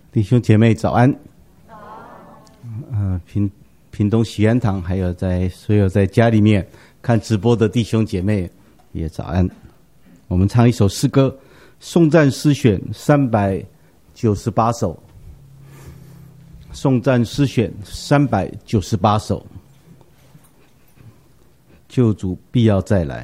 弟兄姐妹早安。屏东喜安堂，还有所有在家里面看直播的弟兄姐妹也早安。我们唱一首诗歌，颂赞诗选398首。颂赞诗选398首。救主必要再来。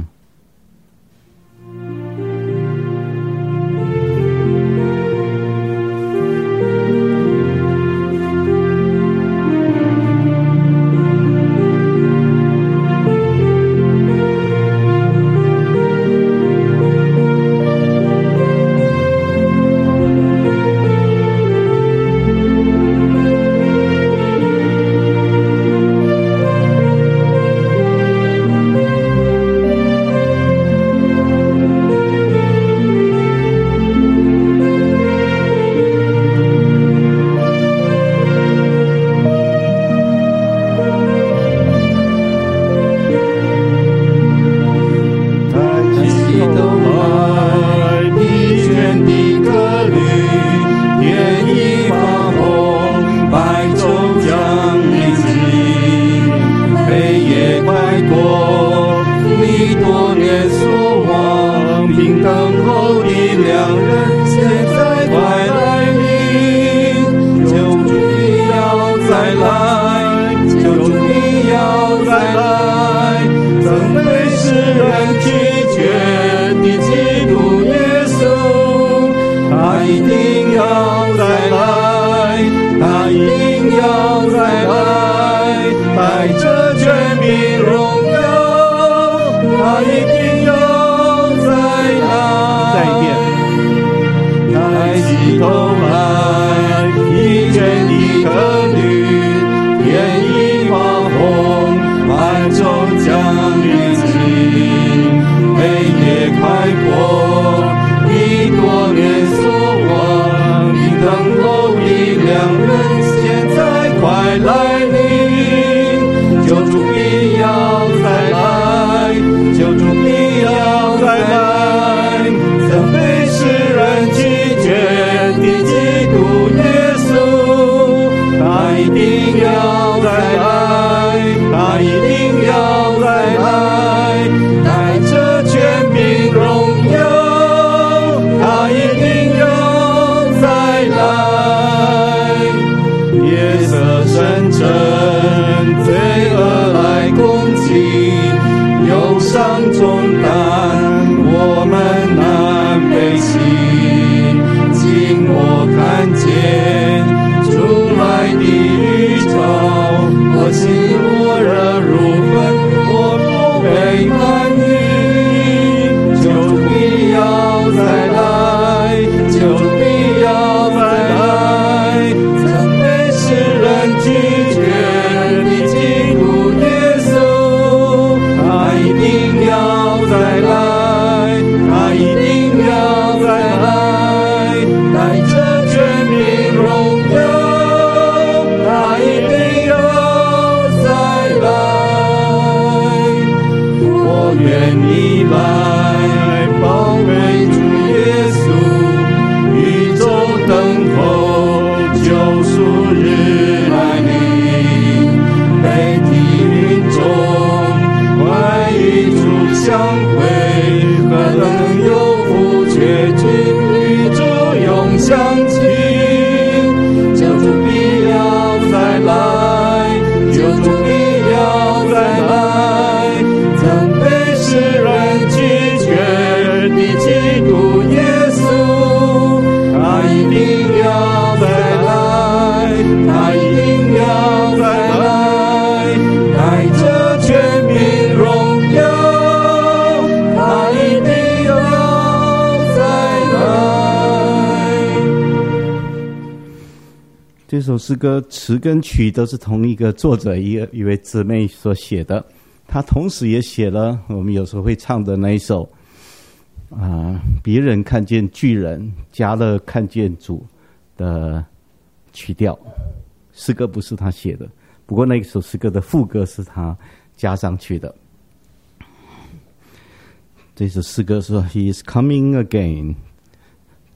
这首诗歌词跟曲都是同一个作者一位姊妹所写的，她同时也写了我们有时候会唱的那一首别人看见巨人，加勒看见主的曲调。诗歌不是他写的，不过那首诗歌的副歌是他加上去的。这首诗歌说 He is coming again，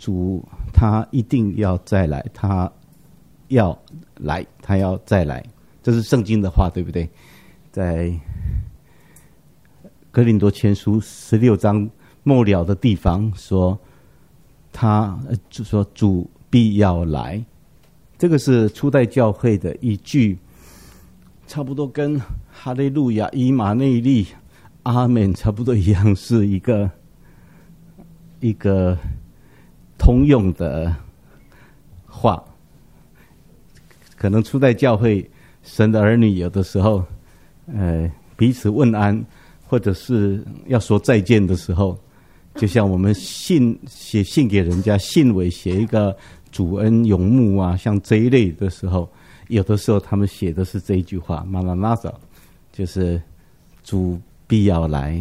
主他一定要再来，他要来，他要再来，这是圣经的话，对不对？在哥林多前书16章末了的地方说，就说主必要来，这个是初代教会的一句，差不多跟哈利路亚、以马内利、阿门差不多一样，是一个通用的话。可能初代教会神的儿女有的时候彼此问安，或者是要说再见的时候，就像我们写信给人家，信尾写一个主恩永牧啊，像这一类的时候，有的时候他们写的是这一句话，马拉纳撒，就是主必要来。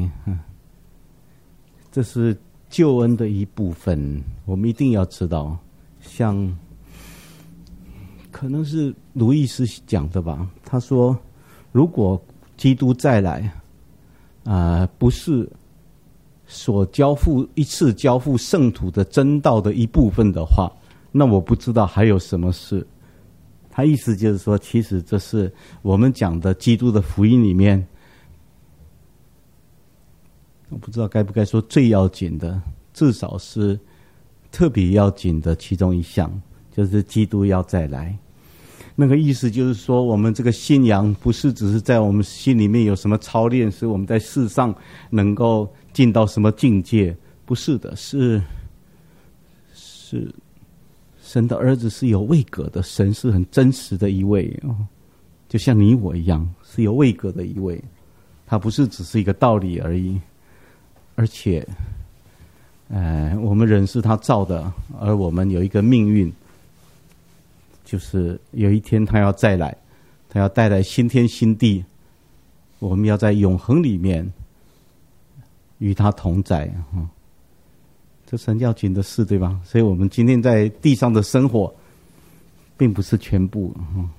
这是救恩的一部分，我们一定要知道。像可能是卢易斯讲的吧，他说如果基督再来不是所一次交付圣徒的真道的一部分的话，那我不知道还有什么事。他意思就是说，其实这是我们讲的基督的福音里面，我不知道该不该说最要紧的，至少是特别要紧的其中一项，就是基督要再来。那个意思就是说，我们这个信仰不是只是在我们心里面有什么操练，使我们在世上能够进到什么境界，不是的，是神的儿子是有位格的，神是很真实的一位，就像你我一样是有位格的一位，他不是只是一个道理而已，而且我们人是他造的，而我们有一个命运，就是有一天他要再来，他要带来新天新地，我们要在永恒里面与他同在。这是很要紧的事，对吧？所以我们今天在地上的生活并不是全部。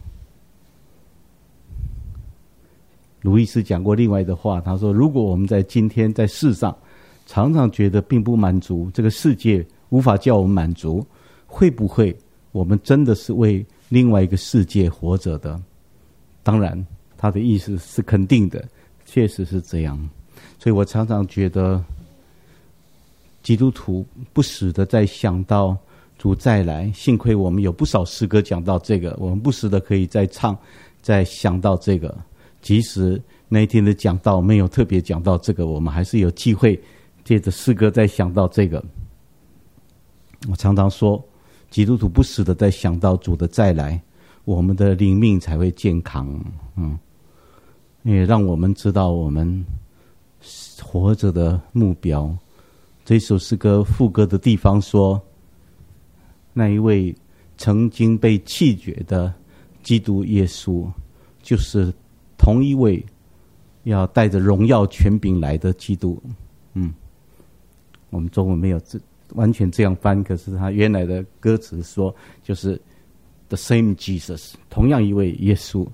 卢易斯讲过另外的话，他说如果我们在今天在世上常常觉得并不满足，这个世界无法叫我们满足，会不会我们真的是为另外一个世界活着的？当然他的意思是肯定的，确实是这样。所以我常常觉得基督徒不时的在想到主再来，幸亏我们有不少诗歌讲到这个，我们不时的可以再唱，再想到这个，即使那一天的讲道没有特别讲到这个，我们还是有机会借着诗歌再想到这个。我常常说，基督徒不时的在想到主的再来，我们的灵命才会健康。也让我们知道我们活着的目标。这首诗歌副歌的地方说，那一位曾经被弃绝的基督耶稣，就是同一位要带着荣耀权柄来的基督。我们中文没有完全这样翻，可是他原来的歌词说，就是 the same Jesus， 同样一位耶稣。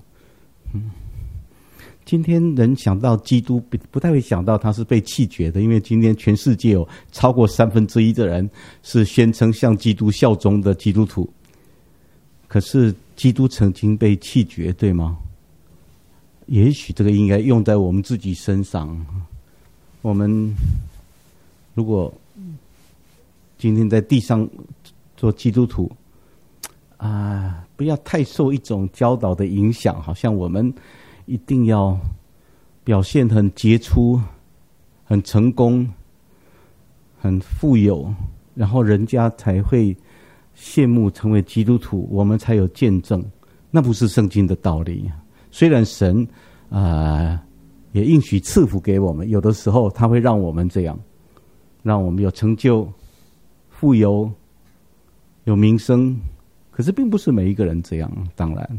今天人想到基督不太会想到他是被弃绝的，因为今天全世界有超过1/3的人是宣称向基督效忠的基督徒。可是基督曾经被弃绝，对吗？也许这个应该用在我们自己身上。我们如果今天在地上做基督徒不要太受一种教导的影响，好像我们一定要表现很杰出、很成功、很富有，然后人家才会羡慕成为基督徒，我们才有见证。那不是圣经的道理。虽然神也应许赐福给我们，有的时候他会让我们这样，让我们有成就、富有、有名声，可是并不是每一个人这样。当然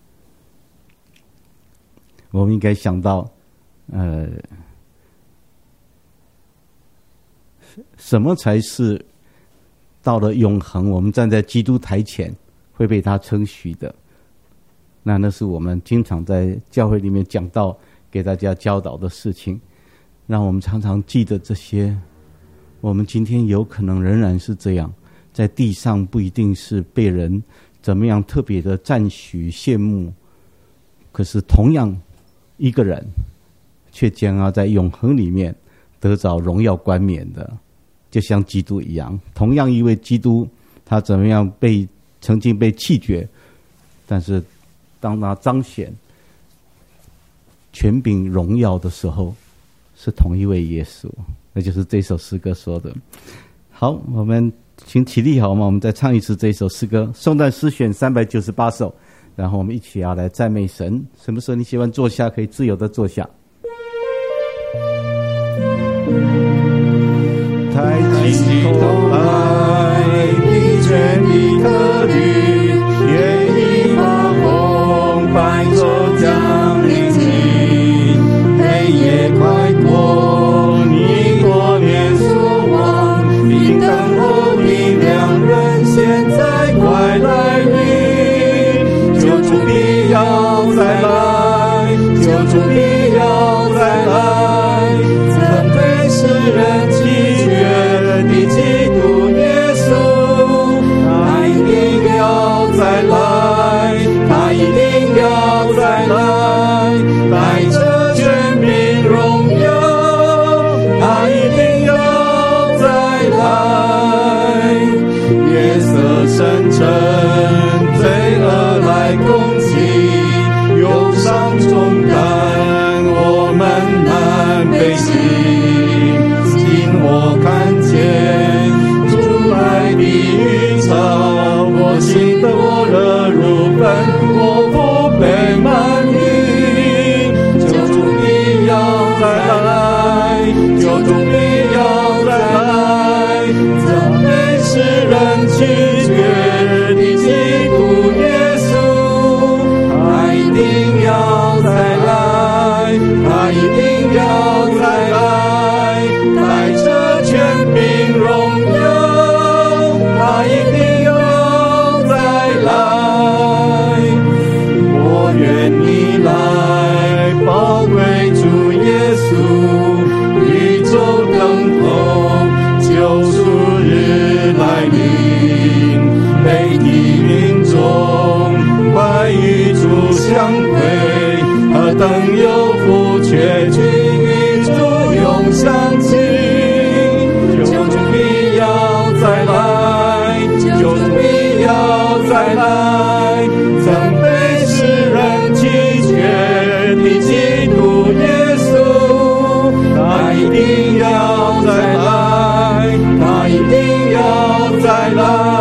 我们应该想到什么才是到了永恒，我们站在基督台前会被他称许的。那是我们经常在教会里面讲到给大家教导的事情，让我们常常记得这些。我们今天有可能仍然是这样， 在地上不一定是被人怎么样特别的赞许羡慕，可是同样一个人却将要在永恒里面得着荣耀冠冕的，就像基督一样。同样一位基督，他怎么样曾经被弃绝，但是当他彰显权柄荣耀的时候，是同一位耶稣。那就是这首诗歌说的。好，我们请起立好吗？我们再唱一次这首诗歌，颂赞诗选398首，然后我们一起要来赞美神。什么时候你喜欢坐下，可以自由的坐下。抬起头来，疲倦的客旅，愿意把风摆着降临进，黑夜快过，你多年所望，并等候的良人，现在快来临，救主必要再来，救主必要再来，曾被世人弃绝的基督耶稣，他一定要再来，他一定要再来，带着全民荣耀，他一定要再来。夜色深沉，罪恶来攻击，忧伤重担我们难背起，今我看见主来的预兆，我心的火热如焚，我不被满溢，救主必要再来，救主必要再来，曾被世人弃绝的基督耶稣，他一定要再来，他一定要再来，带着全民荣耀，他一定要再来。我愿你来，宝贵主耶稣，宇宙等候，救赎日来临，每地民众快与主相会，何等有福，却去与主永相亲。救主必要再来，救主必要再来，曾被世人弃绝的基督耶稣，他一定要再来，他一定要再来。